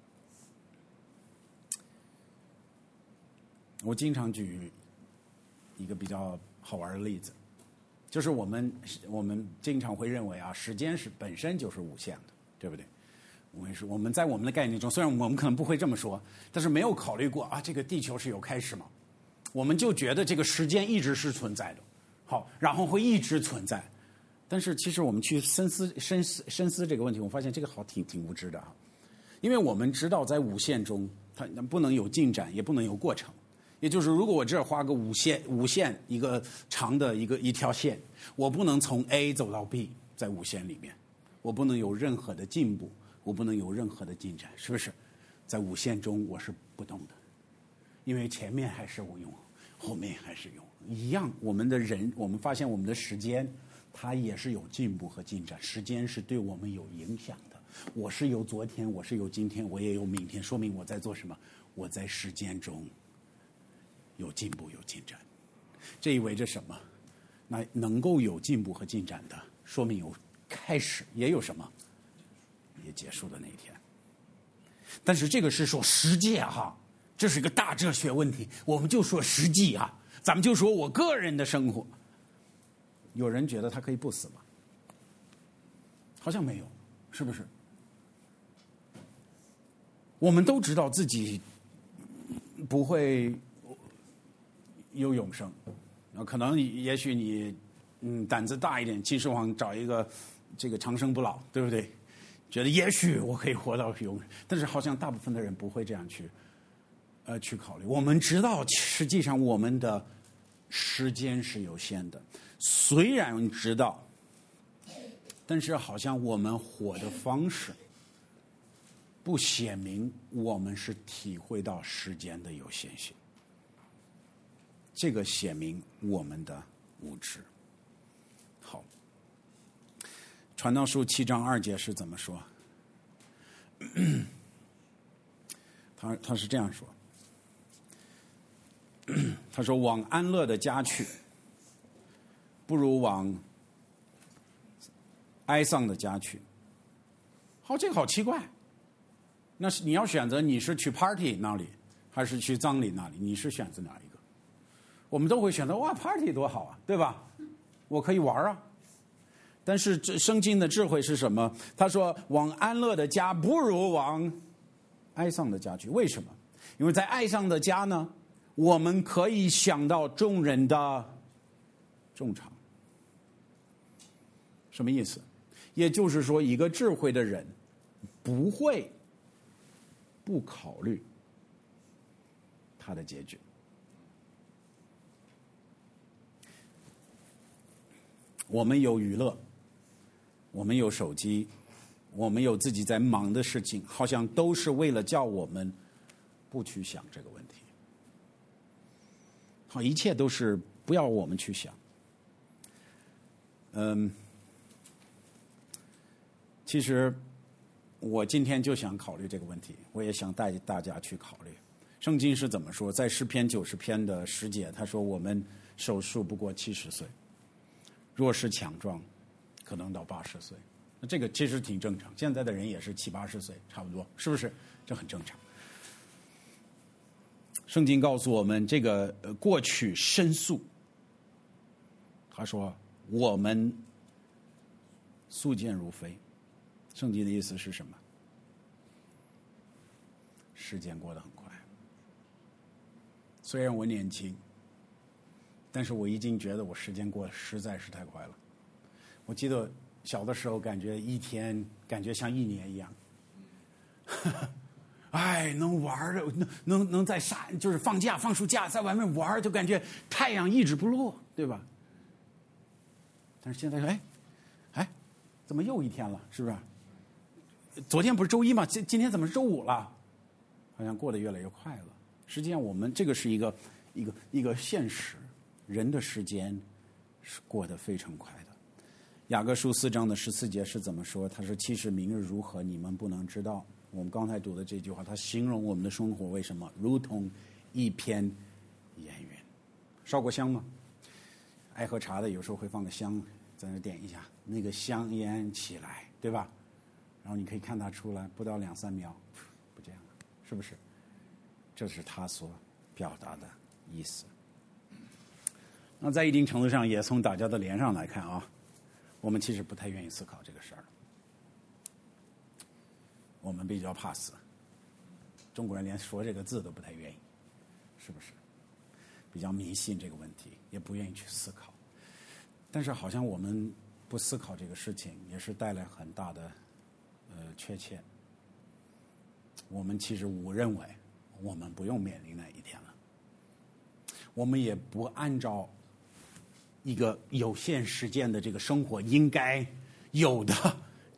我经常举一个比较好玩的例子，就是我们经常会认为时间是本身就是无限的，对不对？我们在我们的概念中，虽然我们可能不会这么说，但是没有考虑过这个地球是有开始吗？我们就觉得这个时间一直是存在的，好，然后会一直存在。但是其实我们去深思这个问题，我发现这个挺无知的因为我们知道在无限中，它不能有进展，也不能有过程。也就是如果我这儿画个无限一个长的一条线，我不能从 A 走到 B， 在无限里面， 我不能有任何的进步，我不能有任何的进展，是不是？在无限中我是不动的，因为前面还是无用，后面还是用一样。我们的人，我们发现我们的时间，它也是有进步和进展。时间是对我们有影响的。我是有昨天，我是有今天，我也有明天，说明我在做什么？我在时间中有进步有进展。这意味着什么？那能够有进步和进展的，说明有开始，也有什么？也结束的那一天。但是这个是说实际哈，这是一个大哲学问题，我们就说实际啊，咱们就说我个人的生活。有人觉得他可以不死吗？好像没有，是不是？我们都知道自己不会有永生，可能也许你胆子大一点，秦始皇找一个这个长生不老，对不对？觉得也许我可以活到永生，但是好像大部分的人不会这样去考虑。我们知道，实际上我们的时间是有限的，虽然知道，但是好像我们活的方式不显明我们是体会到时间的有限性，这个显明我们的无知。好，传道书7章2节是怎么说？他是这样说，他说：“往安乐的家去，不如往哀丧的家去。”好，这个好奇怪。那是你要选择，你是去 party 那里，还是去葬礼那里？你是选择哪一个？我们都会选择哇 ，party 多好啊，对吧？我可以玩啊。但是圣经的智慧是什么？他说：“往安乐的家，不如往哀丧的家去。”为什么？因为在哀丧的家呢，我们可以想到众人的衷肠。什么意思？也就是说，一个智慧的人不会不考虑他的结局。我们有娱乐，我们有手机，我们有自己在忙的事情，好像都是为了叫我们不去想这个问题。好，一切都是不要我们去想。其实我今天就想考虑这个问题，我也想带大家去考虑。圣经是怎么说？在诗篇90篇的10节，他说我们寿数不过70岁，若是强壮，可能到80岁。那这个其实挺正常，现在的人也是70、80岁，差不多，是不是？这很正常。圣经告诉我们，这个过去申诉，他说我们速见如飞。圣经的意思是什么？时间过得很快。虽然我年轻，但是我已经觉得我时间过得实在是太快了。我记得小的时候，感觉一天感觉像1年一样。哎，能玩的，能在就是放假放暑假在外面玩，就感觉太阳一直不落，对吧？但是现在哎，怎么又一天了？是不是？昨天不是周一吗？今天怎么是周5了？好像过得越来越快了。实际上，我们这个是一个现实，人的时间是过得非常快的。雅各书4章的14节是怎么说？他说：“其实明日如何，你们不能知道。”我们刚才读的这句话，他形容我们的生活为什么？如同一片烟云。烧过香吗？爱喝茶的有时候会放个香，在那点一下，那个香烟起来，对吧？然后你可以看它出来，不到2、3秒，不这样了，是不是？这是他所表达的意思。那在一定程度上，也从大家的脸上来看啊，我们其实不太愿意思考这个事儿。我们比较怕死，中国人连说这个字都不太愿意，是不是？比较迷信这个问题，也不愿意去思考。但是好像我们不思考这个事情，也是带来很大的缺欠。我们其实误认为我们不用面临那一天了，我们也不按照一个有限时间的这个生活应该有的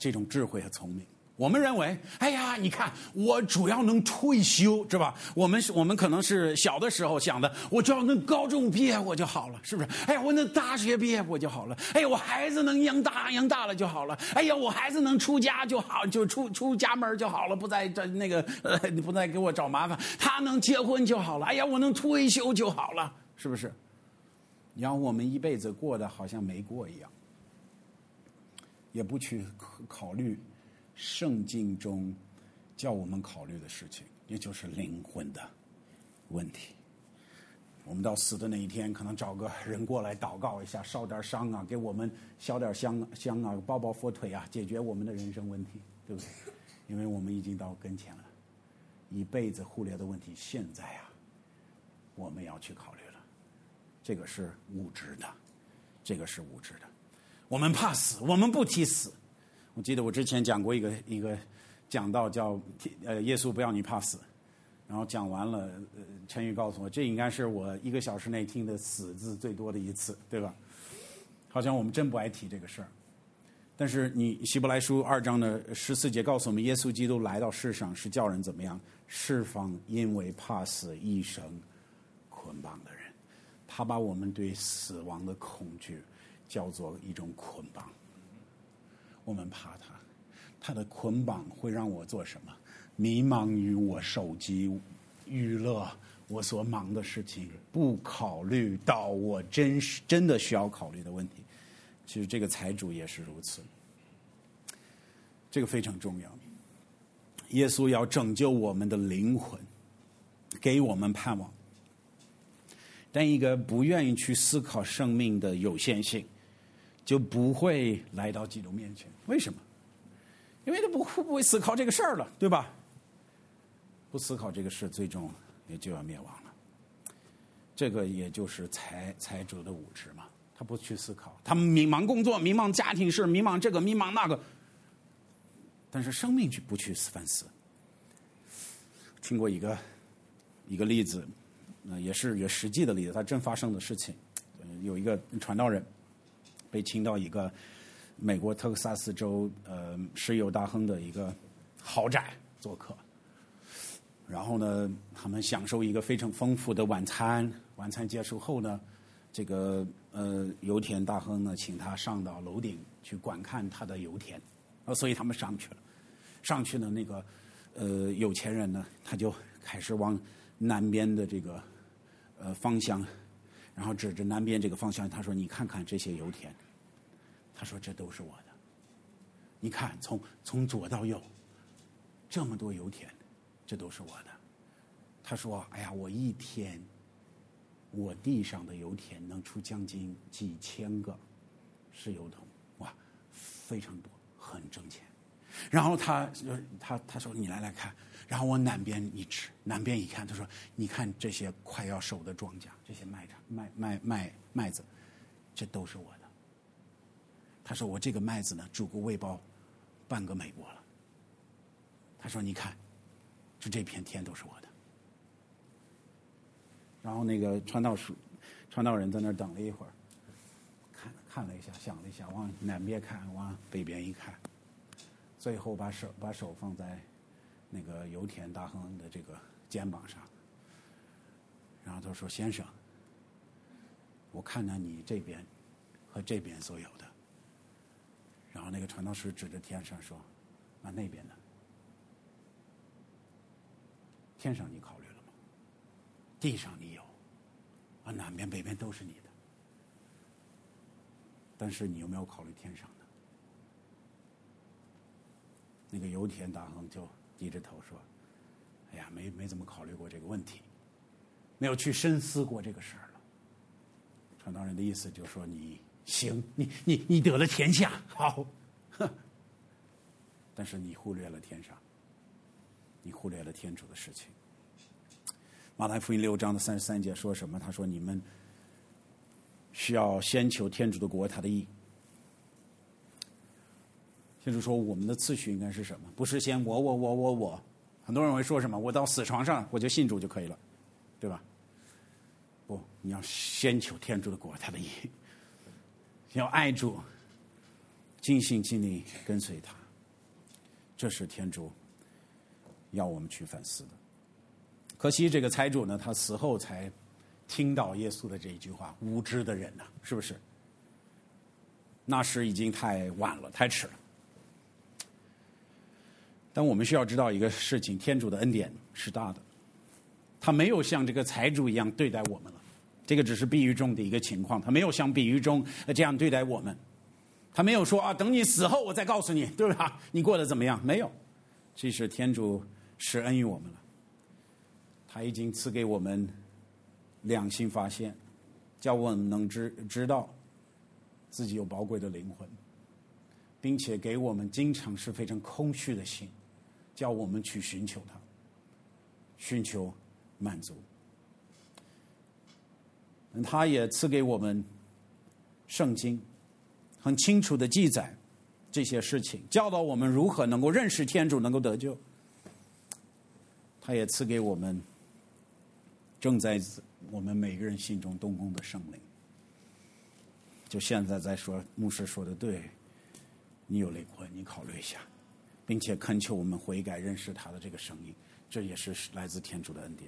这种智慧和聪明。我们认为，哎呀，你看，我主要能退休，是吧？我们可能是小的时候想的，我只要能高中毕业我就好了，是不是？哎呀，我能大学毕业我就好了。哎呀，我孩子能养大了就好了。哎呀，我孩子能出家就好，就出家门就好了，不再不再给我找麻烦。他能结婚就好了。哎呀，我能退休就好了，是不是？让我们一辈子过得好像没过一样，也不去考虑圣经中叫我们考虑的事情，也就是灵魂的问题。我们到死的那一天，可能找个人过来祷告一下，烧点香啊，给我们烧点香啊，抱抱佛腿啊，解决我们的人生问题，对不对？因为我们已经到跟前了，一辈子忽略的问题，现在啊，我们要去考虑了。这个是无知的，这个是无知的。我们怕死，我们不提死。我记得我之前讲过一个讲道叫耶稣不要你怕死，然后讲完了，陈宇告诉我，这应该是我1个小时内听的死字最多的一次，对吧？好像我们真不爱提这个事儿。但是你希伯来书2章的14节告诉我们，耶稣基督来到世上是叫人怎么样？释放因为怕死一生捆绑的人。他把我们对死亡的恐惧叫做一种捆绑。我们怕他的捆绑会让我做什么？迷茫于我手机娱乐我所忙的事情，不考虑到我真的需要考虑的问题。其实这个财主也是如此，这个非常重要。耶稣要拯救我们的灵魂，给我们盼望。但一个不愿意去思考生命的有限性，就不会来到基督面前。为什么？因为他不会思考这个事儿了，对吧？不思考这个事，最终也就要灭亡了。这个也就是财主的无知嘛，他不去思考，他们迷茫工作，迷茫家庭事，迷茫这个，迷茫那个，但是生命不去反思。听过一个例子，也是一个实际的例子，它真发生的事情。有一个传道人被请到一个美国特克萨斯州石油大亨的一个豪宅做客，然后呢，他们享受一个非常丰富的晚餐。晚餐结束后呢，这个油田大亨呢请他上到楼顶去观看他的油田，所以他们上去了。上去呢，那个有钱人呢，他就开始往南边的这个方向，然后指着南边这个方向，他说：“你看看这些油田。”他说：“这都是我的。你看，从左到右，这么多油田，这都是我的。”他说：“哎呀，我一天，我地上的油田能出将近几千个石油桶，哇，非常多，很挣钱。”然后他说：“你来看。”然后我南边一指，南边一看，他说：“你看这些快要收的庄稼，这些麦子，这都是我的。”他说：“我这个麦子呢，煮个喂饱半个美国了。”他说：“你看，这片天都是我的。”然后那个传道人在那儿等了一会儿，看了一下，想了一下，往南边看，往北边一看，最后把手放在那个油田大亨的这个肩膀上，然后他说：“先生，我看到你这边和这边所有的。”然后那个传道士指着天上说：“那边呢？天上你考虑了吗？地上你有，南边北边都是你的。但是你有没有考虑天上的？”那个油田大亨就低着头说：“哎呀，没怎么考虑过这个问题，没有去深思过这个事儿了。”传道人的意思就是说：“你行，你得了天下，好，但是你忽略了天上，你忽略了天主的事情。”马太福音6章的33节说什么？他说：“你们需要先求天主的国，他的义。”天主说我们的次序应该是什么？不是先我。很多人会说什么？我到死床上我就信主就可以了，对吧？不，你要先求天主的国，他的义，要爱主，尽心尽力跟随他， 这是天主要我们去反思的。可惜这个财主呢，他死后才听到耶稣的这一句话，无知的人呐，是不是？那时已经太晚了，太迟了。但我们需要知道一个事情，天主的恩典是大的，他没有像这个财主一样对待我们了。这个只是比喻中的一个情况，他没有像比喻中这样对待我们，他没有说啊，等你死后我再告诉你，对吧？你过得怎么样？没有，其实天主施恩于我们了，他已经赐给我们良心发现，叫我们能知道自己有宝贵的灵魂，并且给我们经常是非常空虚的心，叫我们去寻求他，寻求满足。他也赐给我们圣经，很清楚的记载这些事情，教导我们如何能够认识天主，能够得救。他也赐给我们正在我们每个人心中动工的圣灵。就现在在说，牧师说的对，你有灵魂，你考虑一下，并且恳求我们悔改，认识他的这个声音，这也是来自天主的恩典。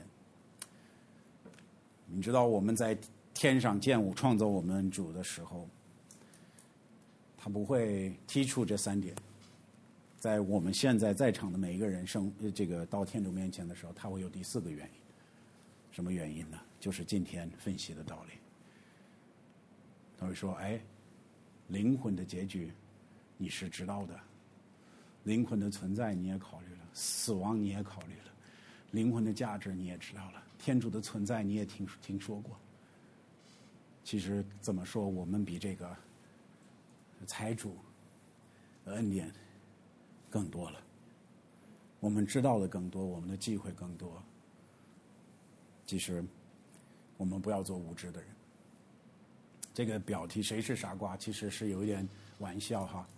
你知道我们在天上建物创造我们主的时候，他不会剔除这3点。在我们现在在场的每一个人这个到天主面前的时候，他会有第4个原因。什么原因呢？就是今天分析的道理。他会说，哎，灵魂的结局你是知道的，灵魂的存在你也考虑了，死亡你也考虑了，灵魂的价值你也知道了，天主的存在你也听说过。其实怎么说，我们比这个财主的恩典更多了，我们知道的更多，我们的机会更多。其实我们不要做无知的人。这个标题谁是傻瓜其实是有一点玩笑哈，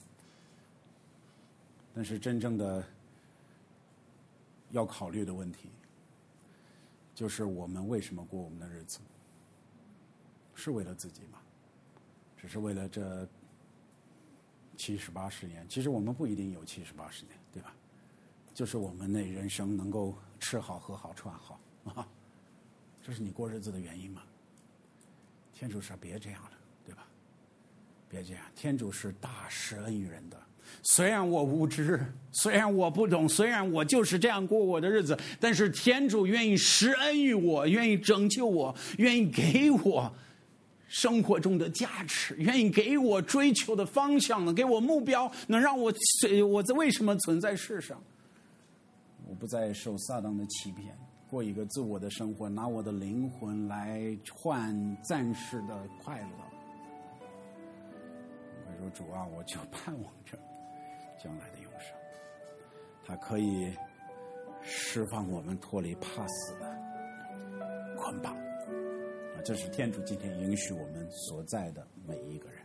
但是真正的要考虑的问题就是我们为什么过我们的日子？是为了自己吗？只是为了这70、80年？其实我们不一定有70、80年，对吧？就是我们的人生能够吃好、喝好、穿好啊，这是你过日子的原因吗？天主说别这样了，对吧？别这样，天主是大施恩于人的。虽然我无知，虽然我不懂，虽然我就是这样过我的日子，但是天主愿意施恩于我，愿意拯救我，愿意给我生活中的价值，愿意给我追求的方向，能给我目标，能让我为什么存在世上？我不再受撒旦的欺骗，过一个自我的生活，拿我的灵魂来换暂时的快乐。我说主啊，我就盼望着将来的永生，它可以释放我们脱离怕死的捆绑。这是天主今天允许我们所在的每一个人。